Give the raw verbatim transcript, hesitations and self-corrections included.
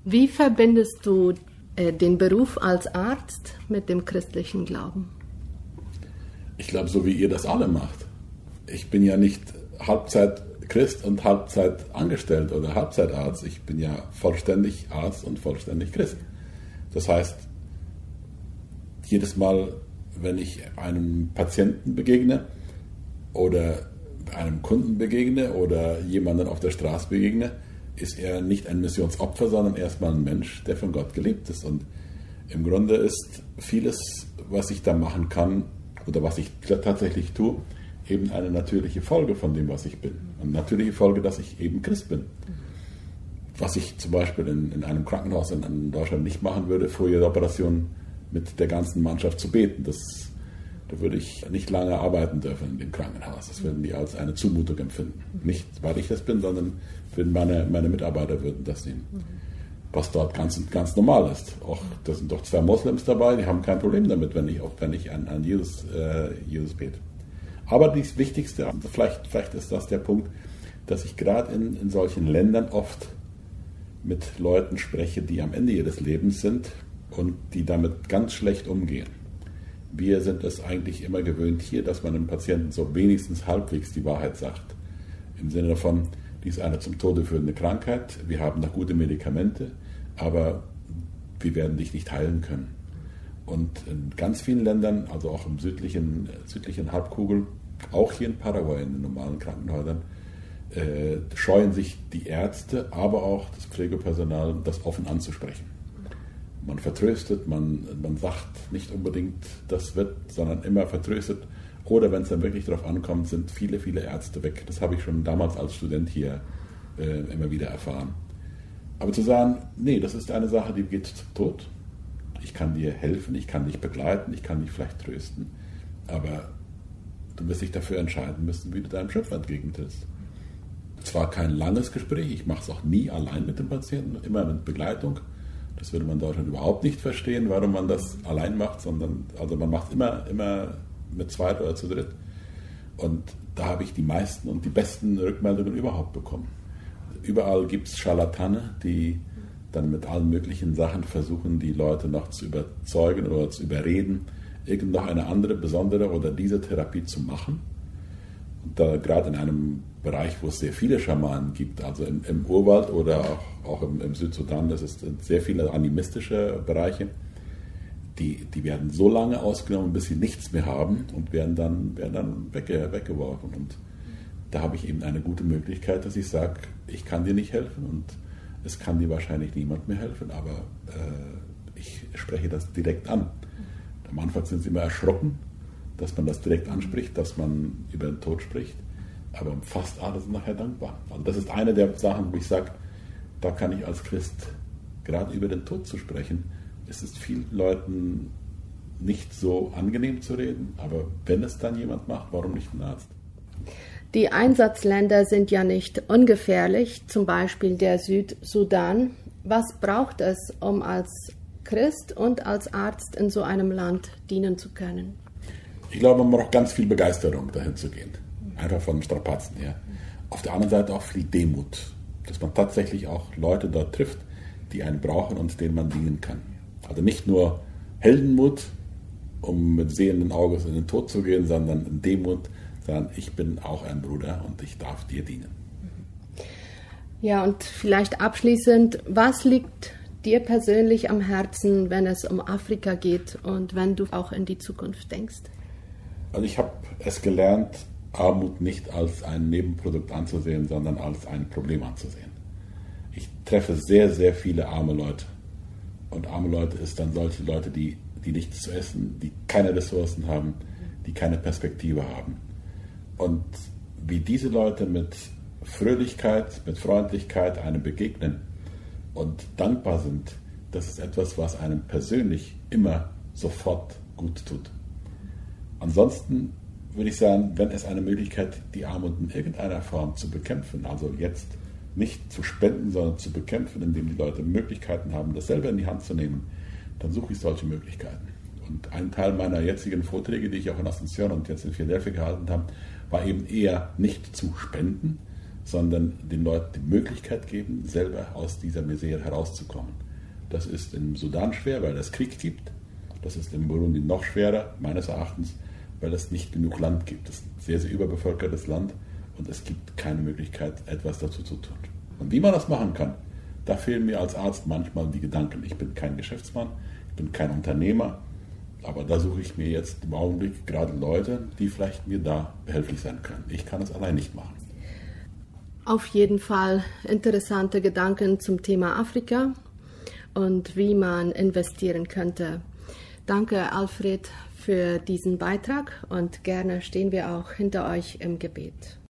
Wie verbindest du äh, den Beruf als Arzt mit dem christlichen Glauben? Ich glaube, so wie ihr das alle macht. Ich bin ja nicht Halbzeit Christ und Halbzeit angestellt oder Halbzeitarzt. Ich bin ja vollständig Arzt und vollständig Christ. Das heißt, jedes Mal, wenn ich einem Patienten begegne oder einem Kunden begegne oder jemanden auf der Straße begegne, ist er nicht ein Missionsopfer, sondern erstmal ein Mensch, der von Gott geliebt ist. Und im Grunde ist vieles, was ich da machen kann oder was ich tatsächlich tue, eben eine natürliche Folge von dem, was ich bin. Eine natürliche Folge, dass ich eben Christ bin. Was ich zum Beispiel in, in einem Krankenhaus in, in Deutschland nicht machen würde, vor jeder Operation mit der ganzen Mannschaft zu beten. Das, da würde ich nicht lange arbeiten dürfen in dem Krankenhaus. Das würden die als eine Zumutung empfinden. Nicht, weil ich das bin, sondern würden meine, meine Mitarbeiter würden das sehen. Was dort ganz, ganz normal ist. Auch, da sind doch zwei Moslems dabei, die haben kein Problem damit, wenn ich, auch wenn ich an, an Jesus, äh, Jesus bete. Aber das Wichtigste, vielleicht, vielleicht ist das der Punkt, dass ich gerade in, in solchen Ländern oft mit Leuten spreche, die am Ende ihres Lebens sind und die damit ganz schlecht umgehen. Wir sind es eigentlich immer gewöhnt hier, dass man einem Patienten so wenigstens halbwegs die Wahrheit sagt. Im Sinne davon, dies ist eine zum Tode führende Krankheit, wir haben noch gute Medikamente, aber wir werden dich nicht heilen können. Und in ganz vielen Ländern, also auch im südlichen, südlichen Halbkugel, auch hier in Paraguay in den normalen Krankenhäusern, äh, scheuen sich die Ärzte, aber auch das Pflegepersonal, das offen anzusprechen. Man vertröstet, man, man sagt nicht unbedingt, das wird, sondern immer vertröstet. Oder wenn es dann wirklich darauf ankommt, sind viele, viele Ärzte weg. Das habe ich schon damals als Student hier äh, immer wieder erfahren. Aber zu sagen, nee, das ist eine Sache, die geht zum Tod. Ich kann dir helfen, ich kann dich begleiten, ich kann dich vielleicht trösten, aber du wirst dich dafür entscheiden müssen, wie du deinem Schöpfer entgegentrittst. Zwar kein langes Gespräch, ich mache es auch nie allein mit dem Patienten, immer mit Begleitung. Das würde man in Deutschland überhaupt nicht verstehen, warum man das allein macht, sondern also man macht immer, immer mit zweit oder zu dritt. Und da habe ich die meisten und die besten Rückmeldungen überhaupt bekommen. Überall gibt es Scharlatane, die dann mit allen möglichen Sachen versuchen, die Leute noch zu überzeugen oder zu überreden, irgend noch eine andere, besondere oder diese Therapie zu machen. Und da gerade in einem Bereich, wo es sehr viele Schamanen gibt, also im, im Urwald oder auch, auch im, im Südsudan, das ist sehr viele animistische Bereiche, die, die werden so lange ausgenommen, bis sie nichts mehr haben und werden dann, werden dann wegge, weggeworfen. Und da habe ich eben eine gute Möglichkeit, dass ich sage, ich kann dir nicht helfen und es kann dir wahrscheinlich niemand mehr helfen, aber äh, ich spreche das direkt an. Am Anfang sind sie immer erschrocken, dass man das direkt anspricht, dass man über den Tod spricht, aber fast alle sind nachher dankbar. Also das ist eine der Sachen, wo ich sage, da kann ich als Christ, gerade über den Tod zu sprechen, es ist vielen Leuten nicht so angenehm zu reden, aber wenn es dann jemand macht, warum nicht ein Arzt? Die Einsatzländer sind ja nicht ungefährlich, zum Beispiel der Südsudan. Was braucht es, um als Christ und als Arzt in so einem Land dienen zu können? Ich glaube, man braucht ganz viel Begeisterung, dahin zu gehen. Einfach von Strapazen her. Auf der anderen Seite auch viel Demut, dass man tatsächlich auch Leute dort trifft, die einen brauchen und denen man dienen kann. Also nicht nur Heldenmut, um mit sehenden Auges in den Tod zu gehen, sondern Demut, sondern ich bin auch ein Bruder und ich darf dir dienen. Ja, und vielleicht abschließend, was liegt dir persönlich am Herzen, wenn es um Afrika geht und wenn du auch in die Zukunft denkst? Also ich habe es gelernt, Armut nicht als ein Nebenprodukt anzusehen, sondern als ein Problem anzusehen. Ich treffe sehr, sehr viele arme Leute. Und arme Leute ist dann solche Leute, die, die nichts zu essen, die keine Ressourcen haben, die keine Perspektive haben. Und wie diese Leute mit Fröhlichkeit, mit Freundlichkeit einem begegnen und dankbar sind, das ist etwas, was einem persönlich immer sofort gut tut. Ansonsten würde ich sagen, wenn es eine Möglichkeit, die Armut in irgendeiner Form zu bekämpfen, also jetzt nicht zu spenden, sondern zu bekämpfen, indem die Leute Möglichkeiten haben, das selber in die Hand zu nehmen, dann suche ich solche Möglichkeiten. Und ein Teil meiner jetzigen Vorträge, die ich auch in Asunción und jetzt in Philadelphia gehalten habe, war eben eher nicht zu spenden, sondern den Leuten die Möglichkeit geben, selber aus dieser Misere herauszukommen. Das ist im Sudan schwer, weil es Krieg gibt. Das ist in Burundi noch schwerer, meines Erachtens, weil es nicht genug Land gibt. Es ist ein sehr, sehr überbevölkertes Land und es gibt keine Möglichkeit, etwas dazu zu tun. Und wie man das machen kann, da fehlen mir als Arzt manchmal die Gedanken. Ich bin kein Geschäftsmann, ich bin kein Unternehmer, aber da suche ich mir jetzt im Augenblick gerade Leute, die vielleicht mir da behilflich sein können. Ich kann es allein nicht machen. Auf jeden Fall interessante Gedanken zum Thema Afrika und wie man investieren könnte. Danke, Alfred, für diesen Beitrag und gerne stehen wir auch hinter euch im Gebet.